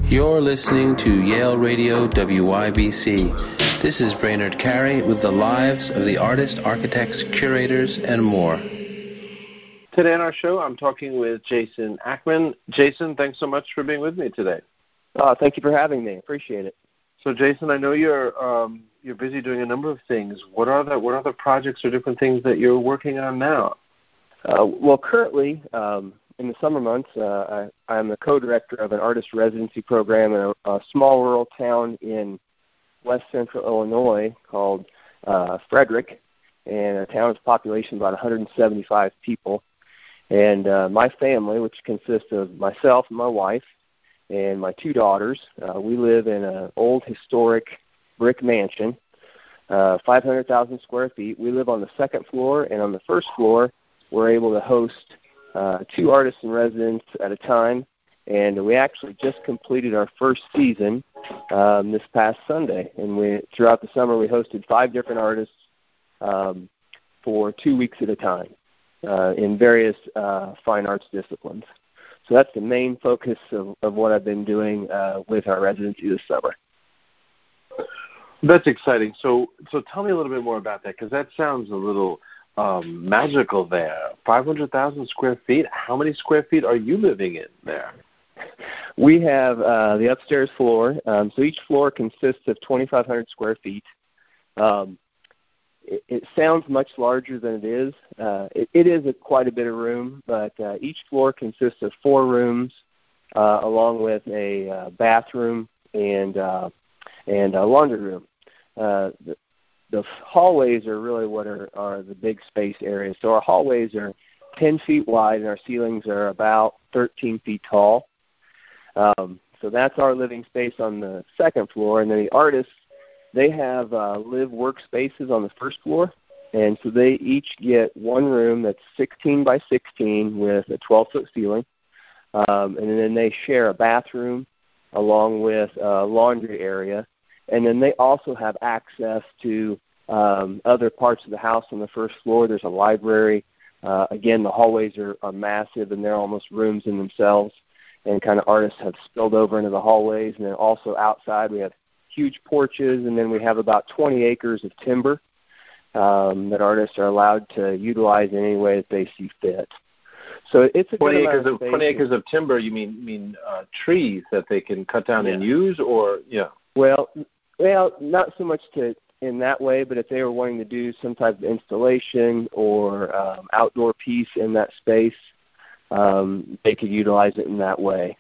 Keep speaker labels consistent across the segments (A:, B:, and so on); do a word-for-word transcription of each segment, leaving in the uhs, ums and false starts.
A: You're listening to Yale Radio W Y B C. This is Brainerd Carey with the lives of the artists, architects, curators, and more. Today on our show, I'm talking with Jason Ackman. Jason, thanks so much for being with me today.
B: Uh, thank you for having me. Appreciate it.
A: So, Jason, I know you're um, you're busy doing a number of things. What are the what are the projects or different things that you're working on now?
B: Uh, well, currently, um, in the summer months, uh, I, I'm the co-director of an artist residency program in a, a small rural town in west central Illinois called uh, Frederick, and a town's population of about one hundred seventy-five people. And uh, my family, which consists of myself and my wife and my two daughters, uh, we live in an old historic brick mansion, uh, five hundred thousand square feet. We live on the second floor, and on the first floor, we're able to host uh, two artists in residence at a time. And we actually just completed our first season um, this past Sunday. And we, throughout the summer, we hosted five different artists um, for two weeks at a time uh, in various uh, fine arts disciplines. So that's the main focus of, of what I've been doing uh, with our residency this summer.
A: That's exciting. So, so tell me a little bit more about that, because that sounds a little um, magical there. five hundred thousand square feet. How many square feet are you living in there?
B: We have uh, the upstairs floor. Um, so each floor consists of twenty-five hundred square feet. Um, it, it sounds much larger than it is. Uh, it, it is a, quite a bit of room, but uh, each floor consists of four rooms, uh, along with a uh, bathroom and uh, and a laundry room. Uh, the, the hallways are really what are, are the big space areas. So our hallways are ten feet wide, and our ceilings are about thirteen feet tall. Um, so that's our living space on the second floor. And then the artists, they have uh, live workspaces on the first floor. And so they each get one room that's sixteen by sixteen with a twelve-foot ceiling. Um, and then they share a bathroom along with a laundry area. And then they also have access to um, other parts of the house on the first floor. There's a library. Uh, again, the hallways are, are massive, and they're almost rooms in themselves. And kind of artists have spilled over into the hallways. And then also outside we have huge porches, and then we have about twenty acres of timber um, that artists are allowed to utilize in any way that they see fit. So it's a
A: twenty
B: good
A: acres
B: of,
A: of twenty acres of timber. You mean mean uh, trees that they can cut down yeah. and use, or yeah?
B: Well, well, not so much to in that way, but if they were wanting to do some type of installation or um, outdoor piece in that space, um, they could utilize it in that way.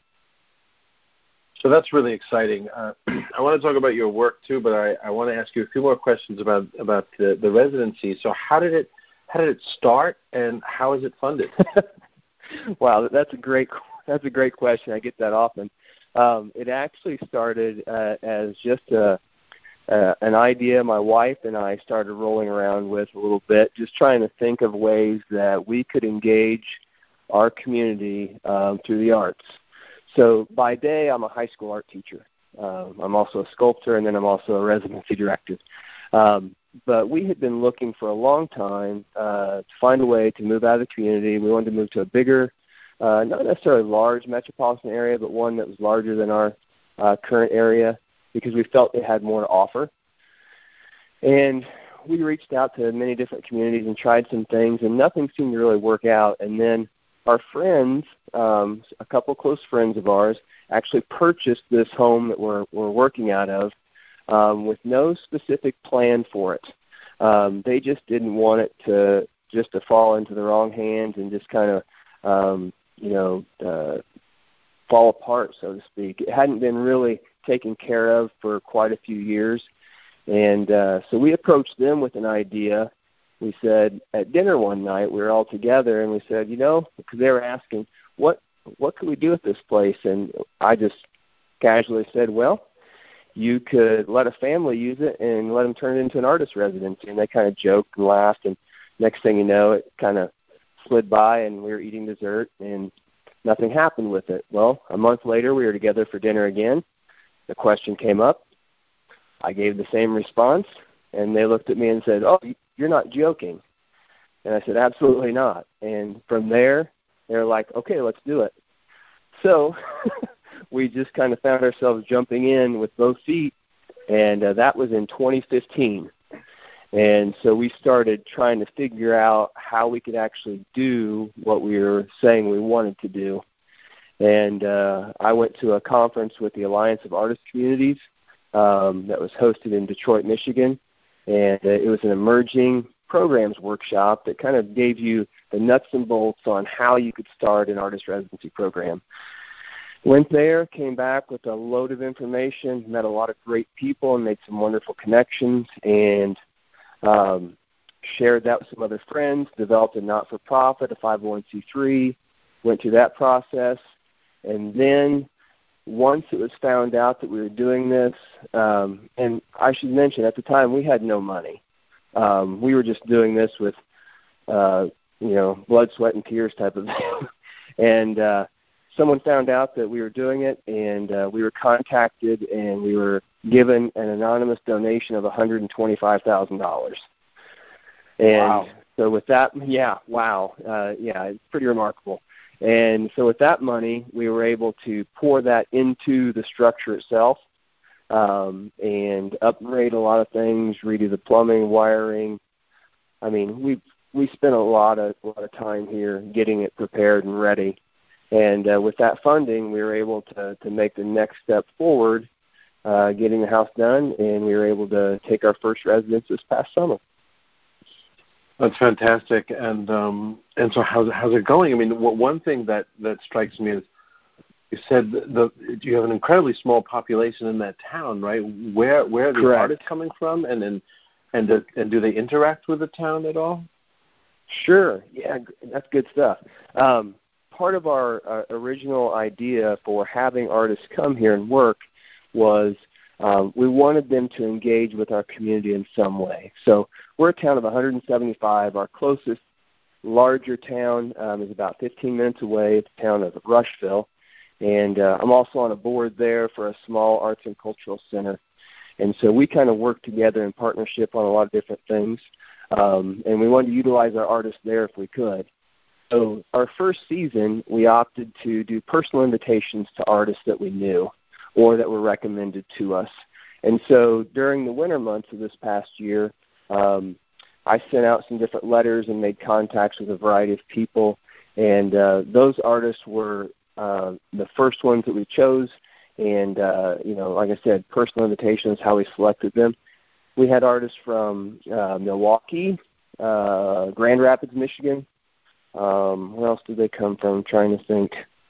A: So that's really exciting. Uh, I want to talk about your work too, but I, I want to ask you a few more questions about about the, the residency. So how did it how did it start, and how is it funded?
B: Wow, that's a great that's a great question. I get that often. Um, it actually started uh, as just a, uh, an idea my wife and I started rolling around with a little bit, just trying to think of ways that we could engage our community um, through the arts. So by day, I'm a high school art teacher. Um, I'm also a sculptor, and then I'm also a residency director. Um, but we had been looking for a long time uh, to find a way to move out of the community. We wanted to move to a bigger, uh, not necessarily large metropolitan area, but one that was larger than our uh, current area, because we felt it had more to offer. And we reached out to many different communities and tried some things, and nothing seemed to really work out. And then our friends, um, a couple close friends of ours, actually purchased this home that we're, we're working out of um, with no specific plan for it. Um, they just didn't want it to just to fall into the wrong hands and just kind of, um, you know, uh, fall apart, so to speak. It hadn't been really taken care of for quite a few years. And uh, so we approached them with an idea. We said at dinner one night, we were all together, and we said, you know, because they were asking, what what could we do with this place? And I just casually said, well, you could let a family use it and let them turn it into an artist residency. And they kind of joked and laughed, and next thing you know, it kind of slid by, and we were eating dessert, and nothing happened with it. Well, a month later, we were together for dinner again. The question came up. I gave the same response, and they looked at me and said, oh, you're not joking. And I said, absolutely not. And from there, they were like, okay, let's do it. So we just kind of found ourselves jumping in with both feet, and uh, that was in twenty fifteen. And so we started trying to figure out how we could actually do what we were saying we wanted to do. And uh, I went to a conference with the Alliance of Artist Communities um, that was hosted in Detroit, Michigan. And uh, it was an emerging programs workshop that kind of gave you the nuts and bolts on how you could start an artist residency program. Went there, came back with a load of information, met a lot of great people and made some wonderful connections, and um, shared that with some other friends, developed a not-for-profit, a five oh one c three, went through that process. And then once it was found out that we were doing this, um, and I should mention at the time we had no money. Um, we were just doing this with, uh, you know, blood, sweat, and tears type of thing. and uh, someone found out that we were doing it, and uh, we were contacted, and we were given an anonymous donation of one hundred twenty-five thousand dollars. And
A: wow.
B: So with that, yeah, wow, uh, yeah, it's pretty remarkable. And so with that money, we were able to pour that into the structure itself um, and upgrade a lot of things, redo the plumbing, wiring. I mean, we we spent a lot of a lot of time here getting it prepared and ready. And uh, with that funding, we were able to, to make the next step forward, uh, getting the house done, and we were able to take our first residence this past summer.
A: That's fantastic. And um, and so how's, how's it going? I mean, one thing that, that strikes me is you said the, you have an incredibly small population in that town, right? Where where are the
B: Correct.
A: artists coming from, and and and do, and do they interact with the town at all?
B: Sure. Yeah, that's good stuff. Um, part of our uh, original idea for having artists come here and work was um, we wanted them to engage with our community in some way. So we're a town of one hundred seventy-five. Our closest larger town um, is about fifteen minutes away. It's the town of Rushville. And uh, I'm also on a board there for a small arts and cultural center. And so we kind of work together in partnership on a lot of different things. Um, and we wanted to utilize our artists there if we could. So our first season, we opted to do personal invitations to artists that we knew or that were recommended to us. And so during the winter months of this past year, um, I sent out some different letters and made contacts with a variety of people. And uh, those artists were uh, the first ones that we chose. And, uh, you know, like I said, personal invitations, how we selected them. We had artists from uh, Milwaukee, uh, Grand Rapids, Michigan. Um, where else did they come from? I'm trying to think.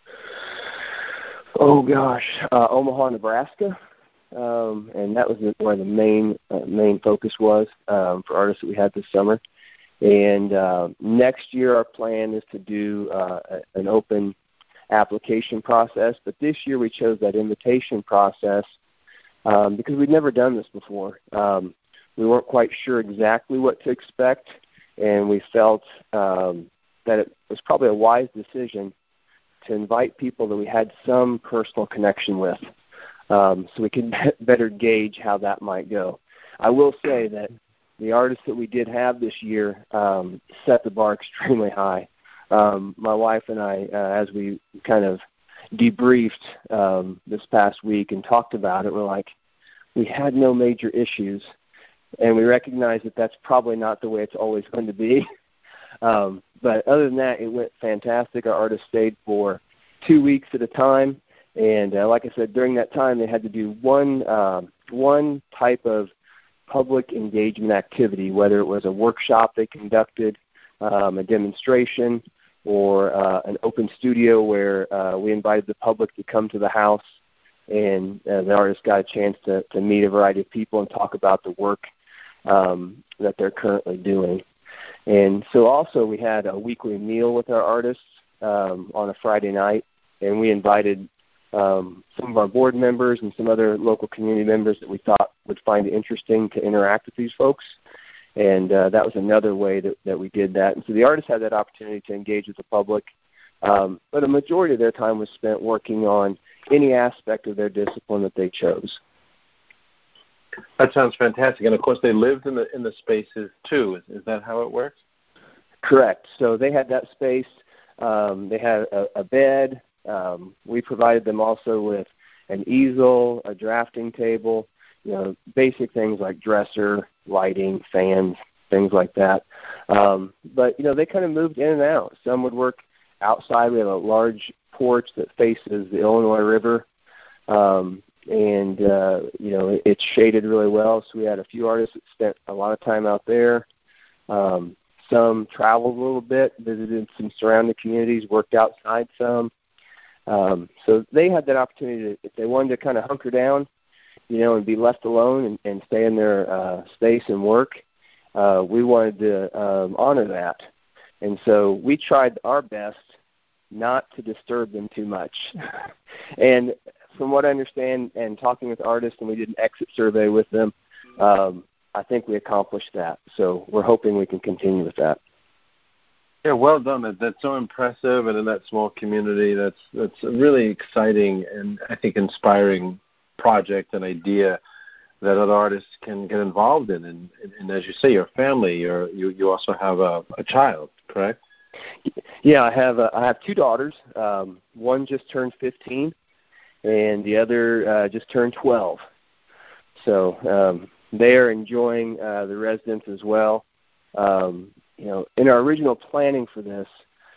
B: Oh, gosh, uh, Omaha, Nebraska. Um, and that was where the main uh, main focus was um, for artists that we had this summer. And uh, next year our plan is to do uh, an open application process. But this year we chose that invitation process um, because we'd never done this before. Um, we weren't quite sure exactly what to expect, and we felt um, that it was probably a wise decision to invite people that we had some personal connection with, um, so we could better gauge how that might go. I will say that the artists that we did have this year um, set the bar extremely high. Um, my wife and I, uh, as we kind of debriefed um, this past week and talked about it, we're like, we had no major issues, and we recognize that that's probably not the way it's always going to be. Um, but other than that, it went fantastic. Our artists stayed for two weeks at a time, and uh, like I said, during that time they had to do one um, one type of public engagement activity, whether it was a workshop they conducted, um, a demonstration, or uh, an open studio where uh, we invited the public to come to the house, and uh, the artists got a chance to, to meet a variety of people and talk about the work um, that they're currently doing. And so also we had a weekly meal with our artists um, on a Friday night, and we invited um, some of our board members and some other local community members that we thought would find it interesting to interact with these folks. And uh, that was another way that, that we did that. And so the artists had that opportunity to engage with the public, um, but a majority of their time was spent working on any aspect of their discipline that they chose.
A: That sounds fantastic. And, of course, they lived in the in the spaces, too. Is, is that how it works?
B: Correct. So they had that space. Um, they had a, a bed, Um, we provided them also with an easel, a drafting table, you know, basic things like dresser, lighting, fans, things like that. Um, but, you know, they kind of moved in and out. Some would work outside. We have a large porch that faces the Illinois River, um, and, uh, you know, it's shaded really well. So we had a few artists that spent a lot of time out there. Um, some traveled a little bit, visited some surrounding communities, worked outside some. Um, so they had that opportunity to, if they wanted to kind of hunker down, you know, and be left alone and, and stay in their uh, space and work, uh, we wanted to um, honor that. And so we tried our best not to disturb them too much. And from what I understand, and talking with artists, and we did an exit survey with them, um, I think we accomplished that. So we're hoping we can continue with that.
A: Yeah, well done. That, that's so impressive, and in that small community, that's that's a really exciting and I think inspiring project and idea that other artists can get involved in. And, and, and as you say, your family, you're, you you also have a, a child, correct?
B: Yeah, I have a, I have two daughters. Um, one just turned fifteen, and the other uh, just turned twelve. So um, they are enjoying uh, the residence as well. Um, you know, in our original planning for this,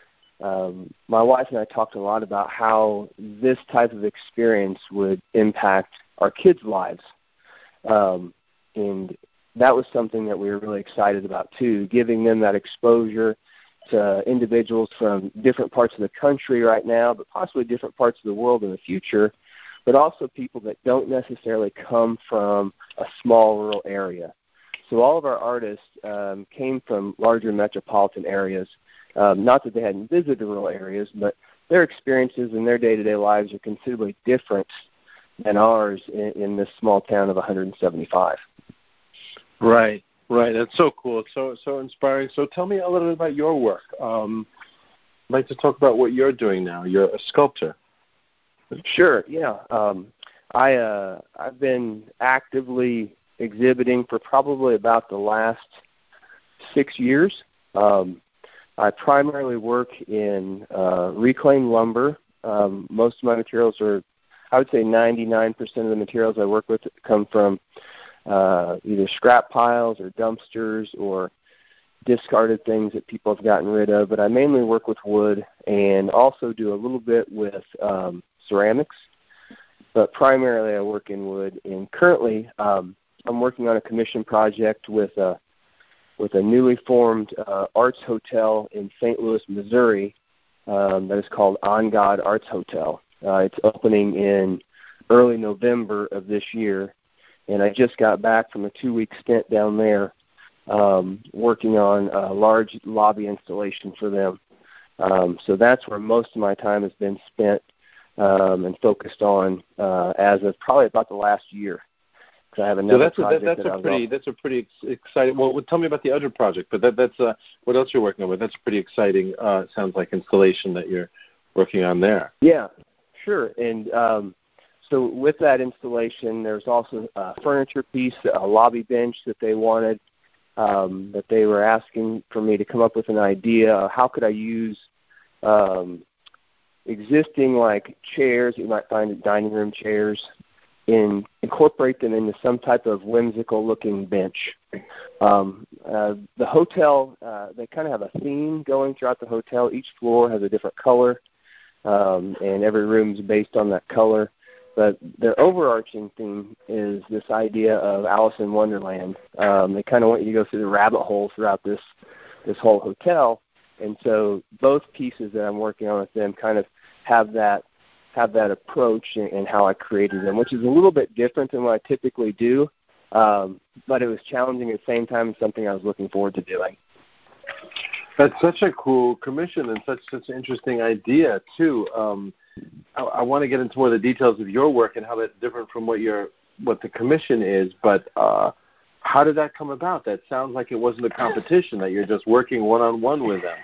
B: um, my wife and I talked a lot about how this type of experience would impact our kids' lives. Um, and that was something that we were really excited about, too, giving them that exposure to individuals from different parts of the country right now, but possibly different parts of the world in the future, but also people that don't necessarily come from a small rural area. So all of our artists um, came from larger metropolitan areas. Um, not that they hadn't visited rural areas, but their experiences and their day-to-day lives are considerably different than ours in, in this small town of one hundred seventy-five.
A: Right, right. That's so cool. It's so so inspiring. So tell me a little bit about your work. Um, I'd like to talk about what you're doing now. You're a sculptor.
B: Sure. Yeah. Um, I uh, I've been actively exhibiting for probably about the last six years. Um, I primarily work in uh, reclaimed lumber. Um, most of my materials are, I would say ninety-nine percent of the materials I work with come from uh, either scrap piles or dumpsters or discarded things that people have gotten rid of. But I mainly work with wood and also do a little bit with um, ceramics. But primarily I work in wood. And currently um, I'm working on a commission project with a with a newly formed uh, arts hotel in Saint Louis, Missouri, um, that is called On God Arts Hotel. Uh, it's opening in early November of this year, and I just got back from a two-week stint down there um, working on a large lobby installation for them. Um, so that's where most of my time has been spent um, and focused on uh, as of probably about the last year. I have another
A: so that's
B: project
A: a, that, that's
B: that
A: a
B: I
A: pretty
B: love.
A: that's a pretty exciting. Well, tell me about the other project. But that that's uh, what else you're working on with? That's a pretty exciting. Uh, sounds like installation that you're working on there.
B: Yeah, sure. And um, so with that installation, there's also a furniture piece, a lobby bench that they wanted. Um, that they were asking for me to come up with an idea. Of how could I use um, existing like chairs that you might find at dining room chairs, and incorporate them into some type of whimsical-looking bench. Um, uh, the hotel, uh, they kind of have a theme going throughout the hotel. Each floor has a different color, um, and every room is based on that color. But their overarching theme is this idea of Alice in Wonderland. Um, they kind of want you to go through the rabbit hole throughout this this whole hotel. And so both pieces that I'm working on with them kind of have that have that approach and how I created them, which is a little bit different than what I typically do, um, but it was challenging at the same time and something I was looking forward to doing.
A: That's such a cool commission and such such an interesting idea, too. Um, I, I want to get into more of the details of your work and how that's different from what your what the commission is, but uh, how did that come about? That sounds like it wasn't a competition, that you're just working one-on-one with them.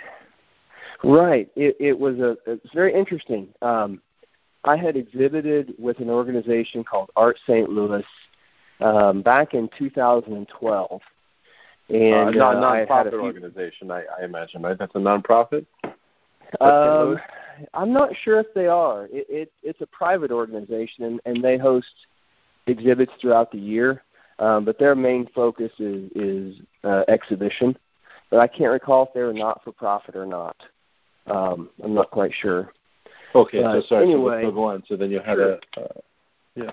B: Right. It, it was a it's very interesting. Um, I had exhibited with an organization called Art Saint Louis um, back in two thousand twelve. And,
A: uh, non-
B: uh,
A: nonprofit
B: few,
A: organization, I, I imagine, right? That's a nonprofit?
B: Um, I'm not sure if they are. It, it, it's a private organization, and, and they host exhibits throughout the year, um, but their main focus is, is uh, exhibition. But I can't recall if they were not-for-profit or not. Um, I'm not quite sure.
A: Okay,
B: uh,
A: so sorry,
B: anyway,
A: so go on. So then you had
B: sure.
A: a, uh, yeah.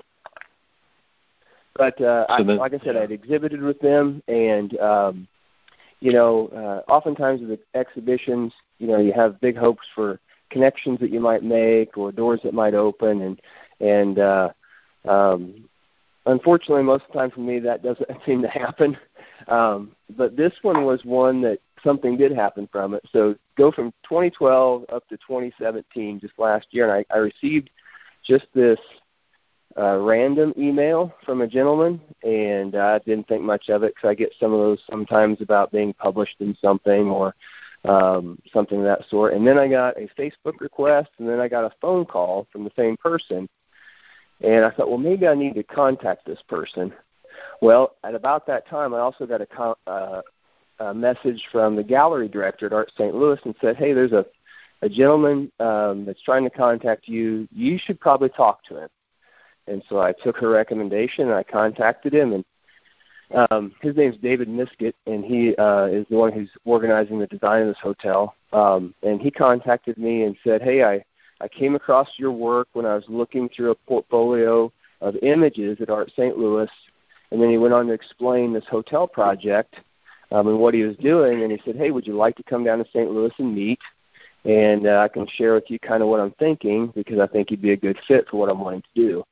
B: But uh,
A: so
B: I,
A: then,
B: like I said,
A: yeah.
B: I'd exhibited with them, and um, you know, uh, oftentimes with exhibitions, you know, you have big hopes for connections that you might make or doors that might open, and and uh, um, unfortunately, most of the time for me, that doesn't seem to happen. Um, but this one was one that something did happen from it. So go from twenty twelve up to twenty seventeen, just last year, and I, I received just this uh, random email from a gentleman, and I didn't think much of it because I get some of those sometimes about being published in something or um, something of that sort. And then I got a Facebook request, and then I got a phone call from the same person. And I thought, well, maybe I need to contact this person. Well, at about that time, I also got a, con- uh, a message from the gallery director at Art Saint Louis and said, hey, there's a, a gentleman um, that's trying to contact you. You should probably talk to him. And so I took her recommendation, and I contacted him. And um, his name's David Miskett, and he uh, is the one who's organizing the design of this hotel. Um, and he contacted me and said, hey, I I came across your work when I was looking through a portfolio of images at Art Saint Louis, and then he went on to explain this hotel project um, and what he was doing, and he said, hey, would you like to come down to Saint Louis and meet, and uh, I can share with you kind of what I'm thinking because I think you'd be a good fit for what I'm wanting to do.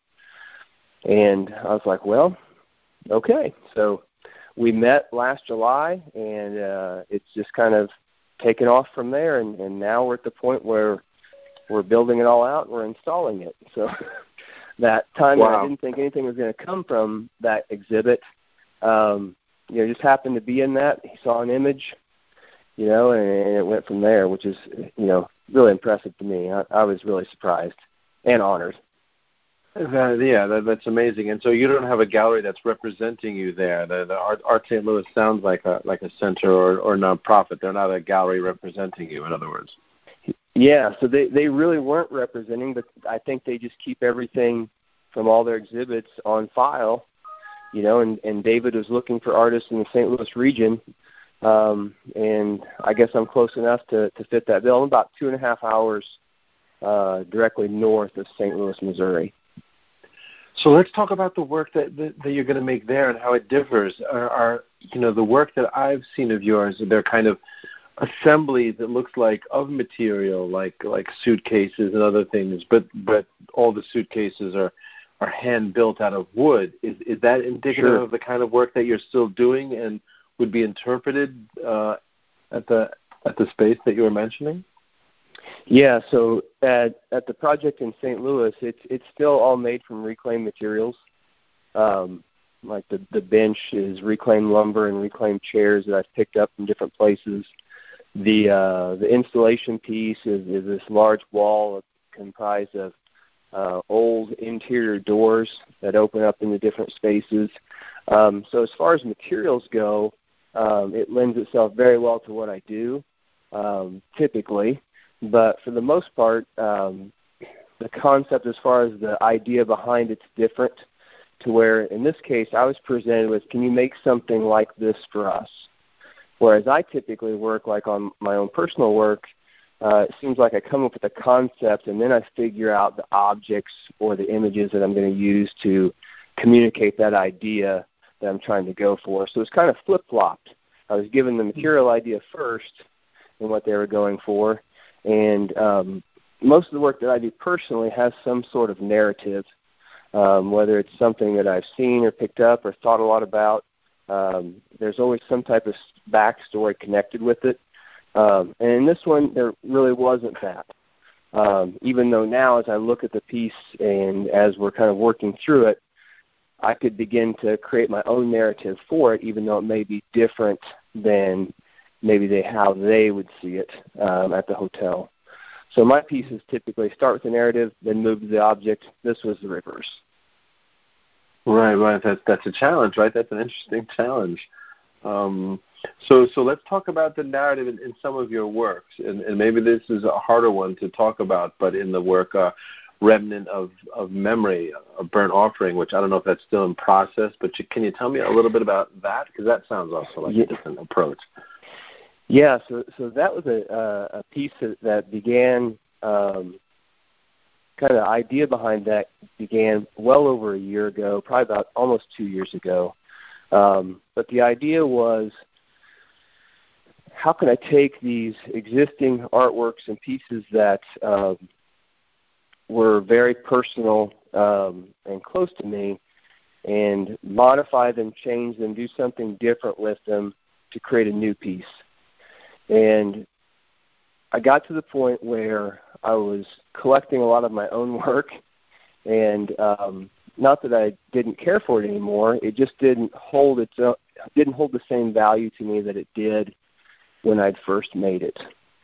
B: And I was like, well, okay. So we met last July, and uh, it's just kind of taken off from there, and, and now we're at the point where we're building it all out, and we're installing it. So that time
A: wow.
B: that I didn't think anything was going to come from that exhibit, um, you know, just happened to be in that. He saw an image, you know, and, and it went from there, which is, you know, really impressive to me. I, I was really surprised and honored.
A: That, yeah, that, that's amazing. And so you don't have a gallery that's representing you there. The, the Art, Art Saint Louis sounds like a like a center or, or nonprofit. They're not a gallery representing you, in other words.
B: Yeah, so they, they really weren't representing, but I think they just keep everything from all their exhibits on file, you know, and, and David was looking for artists in the Saint Louis region, um, and I guess I'm close enough to, to fit that bill. I'm about two and a half hours uh, directly north of Saint Louis, Missouri.
A: So let's talk about the work that, that, that you're going to make there and how it differs. Are, are, you know, the work that I've seen of yours, they're kind of assembly that looks like of material, like like suitcases and other things, but but all the suitcases are are hand built out of wood. Is is that indicative
B: Sure.
A: of the kind of work that you're still doing and would be interpreted uh, at the at the space that you were mentioning?
B: Yeah, so at at the project in Saint Louis, it's it's still all made from reclaimed materials. Um, like the the bench is reclaimed lumber and reclaimed chairs that I've picked up from different places. The uh, the installation piece is, is this large wall comprised of uh, old interior doors that open up into different spaces. Um, so as far as materials go, um, it lends itself very well to what I do um, typically. But for the most part, um, the concept as far as the idea behind it's different to where in this case I was presented with, can you make something like this for us? Whereas I typically work like on my own personal work, uh, it seems like I come up with a concept and then I figure out the objects or the images that I'm going to use to communicate that idea that I'm trying to go for. So it's kind of flip-flopped. I was given the material idea first and what they were going for, and um, most of the work that I do personally has some sort of narrative, um, whether it's something that I've seen or picked up or thought a lot about. Um, there's always some type of backstory connected with it. Um, and in this one, there really wasn't that. Um, even though now as I look at the piece and as we're kind of working through it, I could begin to create my own narrative for it, even though it may be different than maybe they how they would see it um, at the hotel. So my pieces typically start with the narrative, then move to the object. This was the reverse.
A: Right, right. That's that's a challenge, right? That's an interesting challenge. Um, so, so let's talk about the narrative in, in some of your works, and, and maybe this is a harder one to talk about, but in the work uh, Remnant of, of Memory, a burnt offering, which I don't know if that's still in process, but you, can you tell me a little bit about that? Because that sounds also like yeah. a different approach.
B: Yeah, so so that was a, uh, a piece that, that began, um, kind of the idea behind that began well over a year ago, probably about almost two years ago. Um, but the idea was, how can I take these existing artworks and pieces that um, were very personal um, and close to me and modify them, change them, do something different with them to create a new piece. And I got to the point where I was collecting a lot of my own work, and um, not that I didn't care for it anymore, it just didn't hold its own, didn't hold the same value to me that it did when I'd first made it.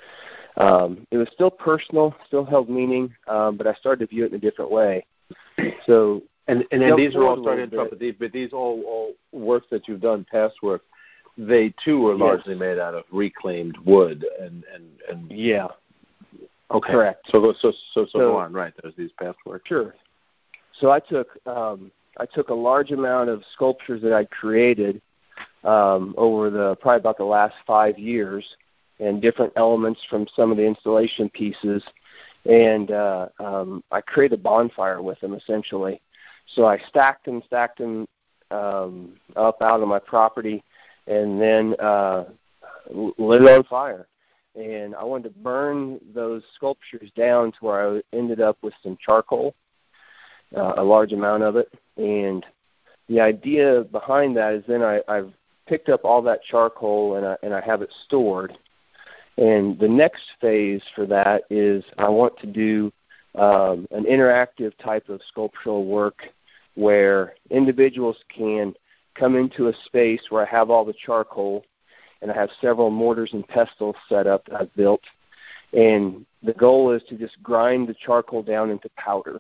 B: Um, it was still personal, still held meaning, um, but I started to view it in a different way. So,
A: and and, and these are all started to but these, but these all, all works that you've done, past work, they too were largely yes. made out of reclaimed wood and and, and
B: yeah,
A: okay,
B: correct.
A: So so so so, so go on, right? There's these past works.
B: Sure. So I took um, I took a large amount of sculptures that I'd created um, over the probably about the last five years, and different elements from some of the installation pieces, and uh, um, I created a bonfire with them essentially. So I stacked them, stacked them um, up out on my property, and then uh, lit it on fire. And I wanted to burn those sculptures down to where I ended up with some charcoal, uh, a large amount of it. And the idea behind that is then I, I've picked up all that charcoal and I, and I have it stored. And the next phase for that is I want to do um, an interactive type of sculptural work where individuals can come into a space where I have all the charcoal and I have several mortars and pestles set up that I've built. And the goal is to just grind the charcoal down into powder.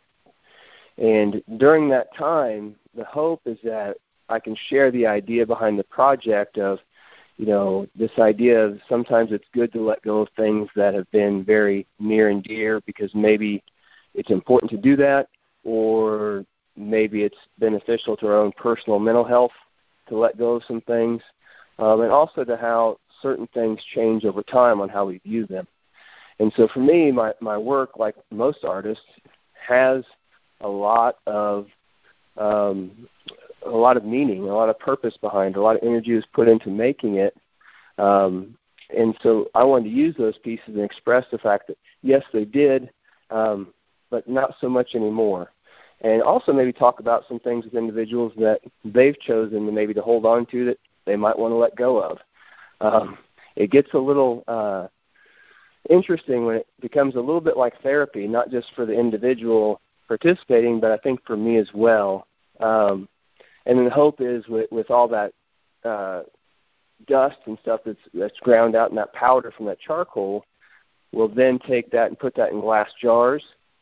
B: And during that time, the hope is that I can share the idea behind the project of, you know, this idea of sometimes it's good to let go of things that have been very near and dear because maybe it's important to do that, or maybe it's beneficial to our own personal mental health to let go of some things, um, and also to how certain things change over time on how we view them. And so for me, my, my work, like most artists, has a lot of um, a lot of meaning, a lot of purpose behind it, a lot of energy was put into making it. Um, and so I wanted to use those pieces and express the fact that, yes, they did, um, but not so much anymore. And also maybe talk about some things with individuals that they've chosen to maybe to hold on to that they might want to let go of. Um, it gets a little uh, interesting when it becomes a little bit like therapy, not just for the individual participating, but I think for me as well. Um, and then the hope is with, with all that uh, dust and stuff that's, that's ground out in that powder from that charcoal, we'll then take that and put that in glass jars,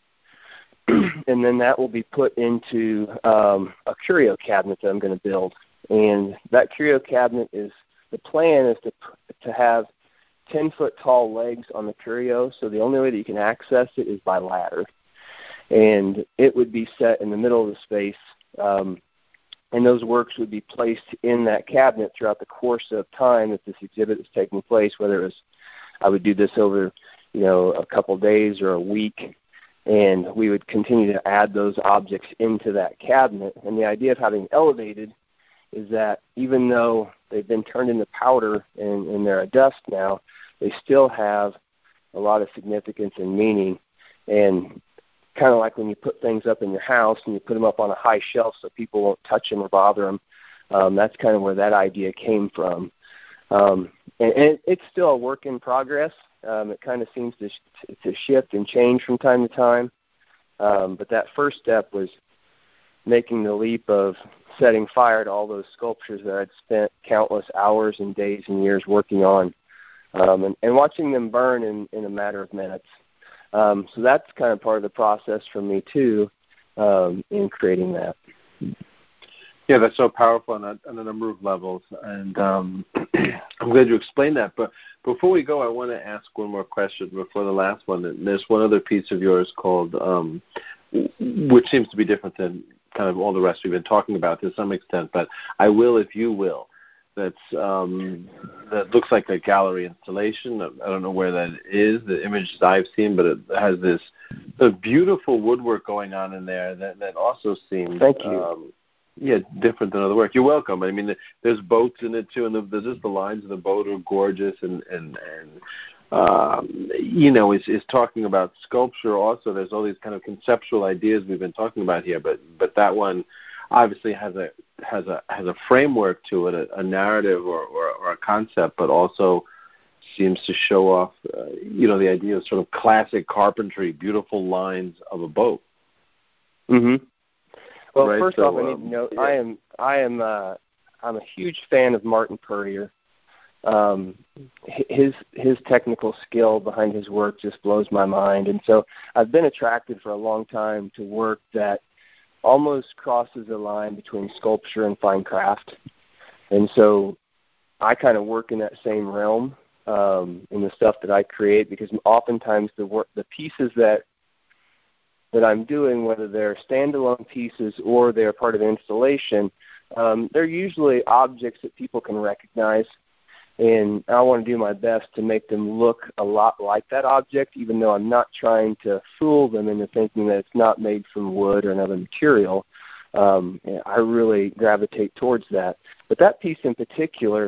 B: and then that will be put into um, a curio cabinet that I'm going to build. And that curio cabinet is, the plan is to to have ten-foot tall legs on the curio, so the only way that you can access it is by ladder. And it would be set in the middle of the space, um, and those works would be placed in that cabinet throughout the course of time that this exhibit is taking place, whether it was, I would do this over, you know, a couple days or a week, and we would continue to add those objects into that cabinet. And the idea of having elevated is that even though they've been turned into powder and, and they're a dust now, they still have a lot of significance and meaning. And kind of like when you put things up in your house and you put them up on a high shelf so people won't touch them or bother them, um, that's kind of where that idea came from. Um, and, and it's still a work in progress. Um, it kind of seems to, sh- to shift and change from time to time. Um, but that first step was making the leap of setting fire to all those sculptures that I'd spent countless hours and days and years working on, um, and, and watching them burn in, in a matter of minutes. Um, so that's kind of part of the process for me, too, um, in creating that.
A: Yeah, that's so powerful on a, on a number of levels, and um, I'm glad you explained that. But before we go, I want to ask one more question before the last one. There's one other piece of yours called, um, which seems to be different than kind of all the rest we've been talking about to some extent, but I Will If You Will. That's um, that looks like a gallery installation. I don't know where that is, the images I've seen, but it has this a beautiful woodwork going on in there that, that also seems
B: Thank you.
A: Um, yeah, different than other work. You're welcome. I mean, there's boats in it too, and the, there's just the lines of the boat are gorgeous, and and and um, you know, is is talking about sculpture. Also, there's all these kind of conceptual ideas we've been talking about here, but but that one obviously has a has a has a framework to it, a, a narrative or, or or a concept, but also seems to show off, uh, you know, the idea of sort of classic carpentry, beautiful lines of a boat.
B: Mm-hmm. Well,
A: right,
B: first
A: so,
B: off, I need to
A: um,
B: note
A: yeah.
B: I am I am uh, I'm a huge fan of Martin Puryear. Um, his his technical skill behind his work just blows my mind, and so I've been attracted for a long time to work that almost crosses a line between sculpture and fine craft, and so I kind of work in that same realm um, in the stuff that I create, because oftentimes the work the pieces that that I'm doing, whether they're standalone pieces or they're part of an installation, um, they're usually objects that people can recognize. And I want to do my best to make them look a lot like that object, even though I'm not trying to fool them into thinking that it's not made from wood or another material. Um, I really gravitate towards that. But that piece in particular,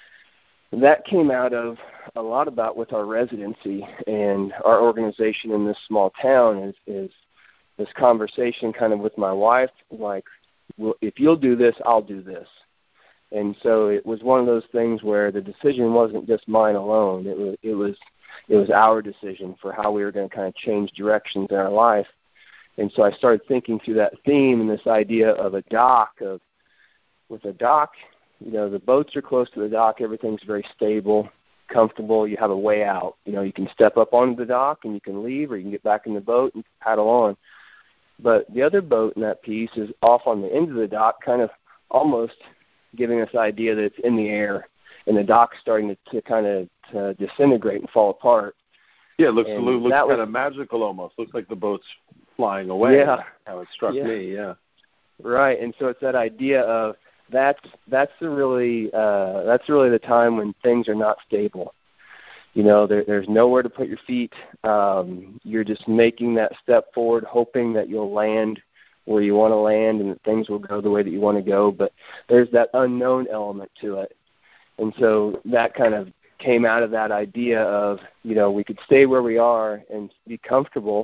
B: that came out of a lot about with our residency and our organization in this small town is, is this conversation kind of with my wife, like, well, if you'll do this, I'll do this. And so it was one of those things where the decision wasn't just mine alone. It was it was it was our decision for how we were going to kind of change directions in our life. And so I started thinking through that theme and this idea of a dock. Of with a dock, you know, the boats are close to the dock. Everything's very stable, comfortable. You have a way out. You know, you can step up onto the dock and you can leave, or you can get back in the boat and paddle on. But the other boat in that piece is off on the end of the dock, kind of almost giving us the idea that it's in the air, and the dock's starting to, to kind of to disintegrate and fall apart.
A: Yeah, it looks,
B: and
A: looks
B: kind
A: was, of magical almost. Looks like the boat's flying away.
B: Yeah.
A: How it struck
B: yeah.
A: me, yeah.
B: Right, and so it's that idea of that's that's the really uh, that's really the time when things are not stable. You know, there, there's nowhere to put your feet. Um, you're just making that step forward, hoping that you'll land where you want to land and that things will go the way that you want to go. But there's that unknown element to it. And so that kind of came out of that idea of, you know, we could stay where we are and be comfortable,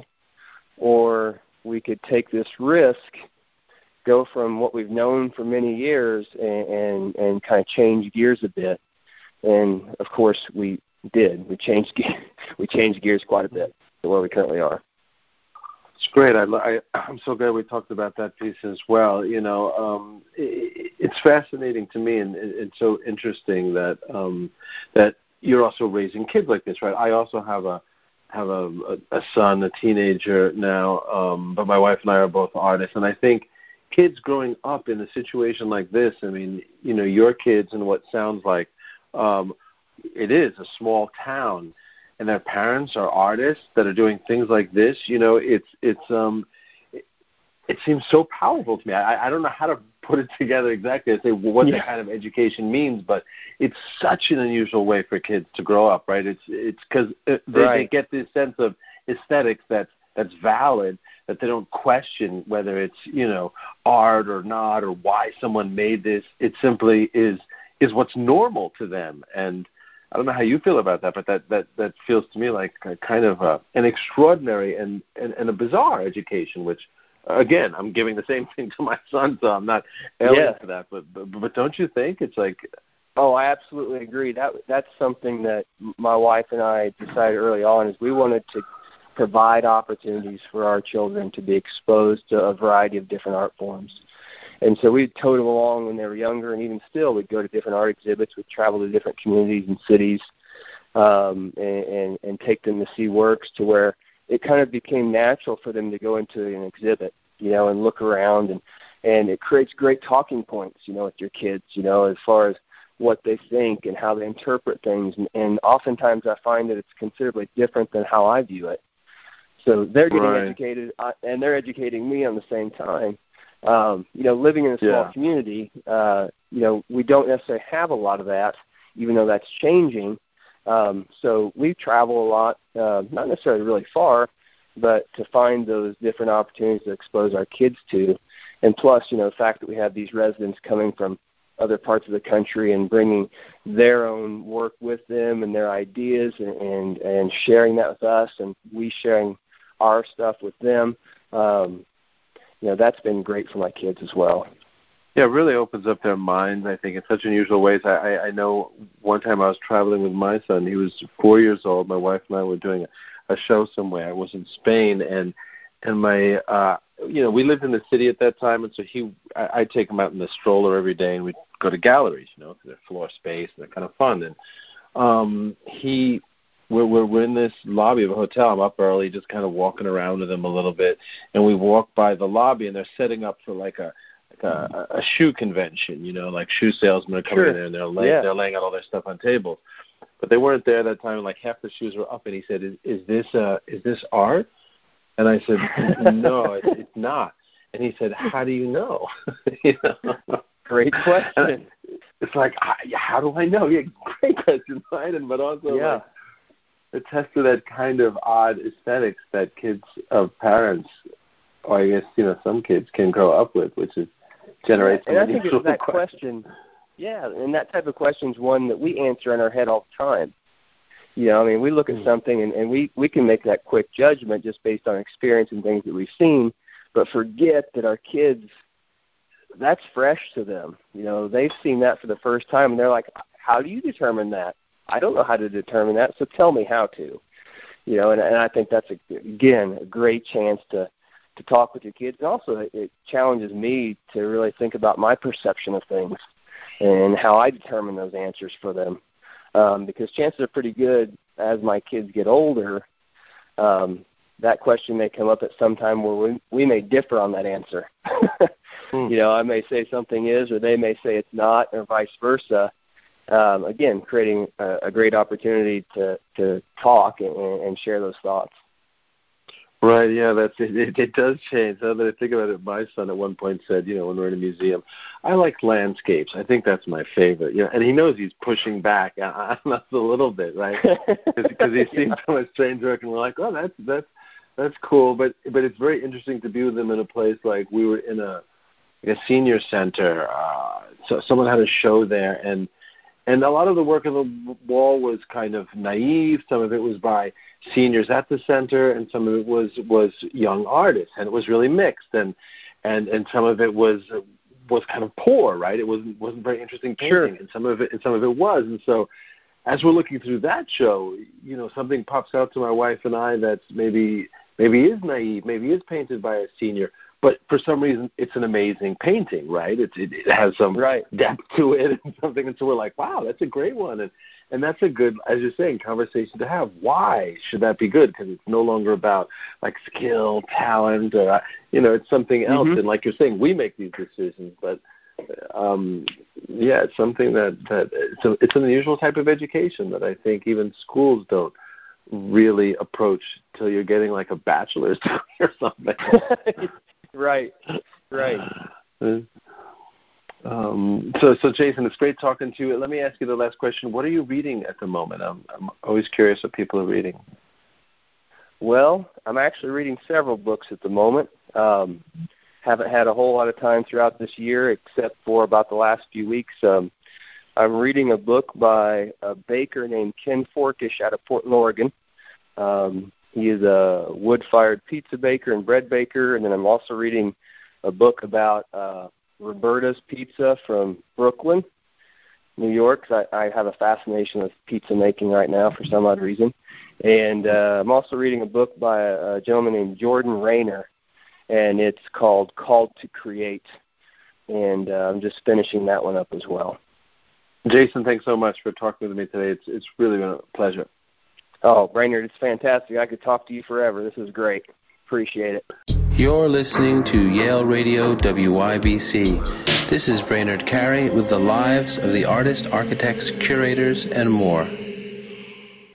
B: or we could take this risk, go from what we've known for many years and, and, and kind of change gears a bit. And, of course, we did. We changed we changed gears quite a bit to where we currently are.
A: It's great. I, I, I'm so glad we talked about that piece as well. You know, um, it, it's fascinating to me, and it, it's so interesting that um, that you're also raising kids like this, right? I also have a have a, a, a son, a teenager now, um, but my wife and I are both artists, and I think kids growing up in a situation like this, I mean, you know, your kids in what sounds like um, it is a small town, and their parents are artists that are doing things like this. You know, it's it's um, it, it seems so powerful to me. I, I don't know how to put it together exactly to say what yeah. that kind of education means, but it's such an unusual way for kids to grow up, right? It's it's because they, right. they get this sense of aesthetics that's that's valid, that they don't question whether it's, you know, art or not, or why someone made this. It simply is is what's normal to them. And I don't know how you feel about that, but that, that, that feels to me like a kind of a, an extraordinary and, and, and a bizarre education, which, again, I'm giving the same thing to my son, so I'm not alien
B: yeah.
A: to that. But, but but don't you think it's like...
B: Oh, I absolutely agree. That That's something that my wife and I decided early on, is we wanted to provide opportunities for our children to be exposed to a variety of different art forms. And so we'd tote them along when they were younger, and even still we'd go to different art exhibits. We'd travel to different communities and cities um, and, and, and take them to see works, to where it kind of became natural for them to go into an exhibit, you know, and look around and, and it creates great talking points, you know, with your kids, you know, as far as what they think and how they interpret things. And, and oftentimes I find that it's considerably different than how I view it. So they're getting
A: right.
B: educated, uh, and they're educating me on the same time. Um, you know, living in a small
A: yeah.
B: community, uh, you know, we don't necessarily have a lot of that, even though that's changing. Um, so we travel a lot, uh, not necessarily really far, but to find those different opportunities to expose our kids to. And plus, you know, the fact that we have these residents coming from other parts of the country and bringing their own work with them and their ideas and, and, and sharing that with us, and we sharing our stuff with them, um, you know, that's been great for my kids as well.
A: Yeah, it really opens up their minds, I think, in such unusual ways. I, I, I know one time I was traveling with my son. He was four years old. My wife and I were doing a, a show somewhere. I was in Spain, and and my, uh, you know, we lived in the city at that time, and so he, I, I'd take him out in the stroller every day, and we'd go to galleries, you know, because they're floor space, and they're kind of fun. And um, he, we're, we're, we're in this lobby of a hotel. I'm up early, just kind of walking around with him a little bit, and we walk by the lobby, and they're setting up for like a, like a, a shoe convention, you know, like shoe salesmen are coming
B: sure.
A: in there, and they're laying,
B: yeah.
A: they're laying out all their stuff on tables. But they weren't there at that time, and like half the shoes were up, and he said, is, is this uh, is this art? And I said, no, it, it's not. And he said, how do you know? you know?
B: Great question.
A: It's like, how do I know? Yeah, great question, right? And but also,
B: yeah.
A: like, attest to that kind of odd aesthetics that kids of parents, or I guess, you know, some kids can grow up with, which is generates.
B: And I think it's that question, yeah, and that type of question is one that we answer in our head all the time. You know, I mean, we look at something and, and we, we can make that quick judgment just based on experience and things that we've seen, but forget that our kids, that's fresh to them. You know, they've seen that for the first time, and they're like, how do you determine that? I don't know how to determine that, so tell me how to. You know, and, and I think that's, a, again, a great chance to, to talk with your kids. And also it, it challenges me to really think about my perception of things and how I determine those answers for them. Um, because chances are pretty good as my kids get older, um, that question may come up at some time where we, we may differ on that answer. hmm. You know, I may say something is, or they may say it's not, or vice versa. Um, again, creating a, a great opportunity to, to talk and, and share those thoughts.
A: Right, yeah, that's it. It, it does change. Now that I think about it, my son at one point said, you know, when we're in a museum, I like landscapes. I think that's my favorite. You know, and he knows he's pushing back on us a little bit, right? Because he's seen so much strange work, and we're like, oh, that's that's that's cool. But but it's very interesting to be with him in a place like we were in a, a senior center. Uh, so someone had a show there, and. And a lot of the work on the wall was kind of naive. Some of it was by seniors at the center, and some of it was, was young artists, and it was really mixed. And and, and some of it was was kind of poor, right? It wasn't wasn't very interesting painting,
B: sure.
A: and some of it and some of it was. And so, as we're looking through that show, you know, something pops out to my wife and I that's maybe maybe is naive, maybe is painted by a senior. But for some reason, it's an amazing painting, right? It, it, it has some
B: right.
A: depth to it and something. And so we're like, wow, that's a great one. And and that's a good, as you're saying, conversation to have. Why should that be good? Because it's no longer about, like, skill, talent, or, you know, it's something else. Mm-hmm. And like you're saying, we make these decisions. But, um, yeah, it's something that, that it's, a, it's an unusual type of education that I think even schools don't really approach till you're getting, like, a bachelor's degree or something.
B: Right, right.
A: Um, so, so Jason, it's great talking to you. Let me ask you the last question. What are you reading at the moment? I'm, I'm always curious what people are reading.
B: Well, I'm actually reading several books at the moment. Um, haven't had a whole lot of time throughout this year, except for about the last few weeks. Um, I'm reading a book by a baker named Ken Forkish out of Portland, Oregon. Um, He is a wood-fired pizza baker and bread baker, and then I'm also reading a book about uh, Roberta's Pizza from Brooklyn, New York. I, I have a fascination with pizza making right now for some odd reason. And uh, I'm also reading a book by a, a gentleman named Jordan Rayner, and it's called Called to Create. And uh, I'm just finishing that one up as well.
A: Jason, thanks so much for talking with me today. It's it's really been a pleasure.
B: Oh, Brainerd, it's fantastic. I could talk to you forever. This is great. Appreciate it.
A: You're listening to Yale Radio W Y B C. This is Brainerd Carey with the lives of the artists, architects, curators, and more.